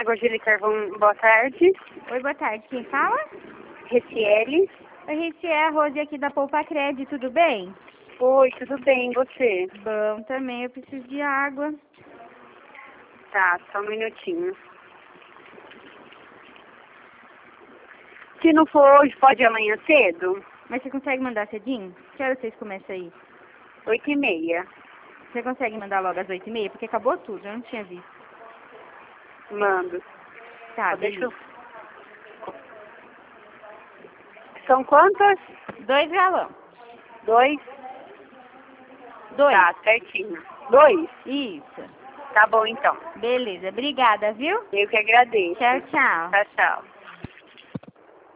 Gordilha Carvão, boa tarde. Oi, boa tarde. Quem fala? Reciele. Oi, Reci, é a Rose aqui da Poupa Crédito, tudo bem? Oi, tudo bem, e você? Bom, também eu preciso de água. Tá, só um minutinho. Se não for hoje, pode ir amanhã cedo? Mas você consegue mandar cedinho? Que hora vocês começam aí? 8h30. Você consegue mandar logo às 8h30? Porque acabou tudo, eu não tinha visto. Mando. Tá, Deixa eu... beleza. São quantas? 2 galões. 2? 2. Tá, certinho. 2? Isso. Tá bom, então. Beleza, obrigada, viu? Eu que agradeço. Tchau, tchau. Tchau, tchau.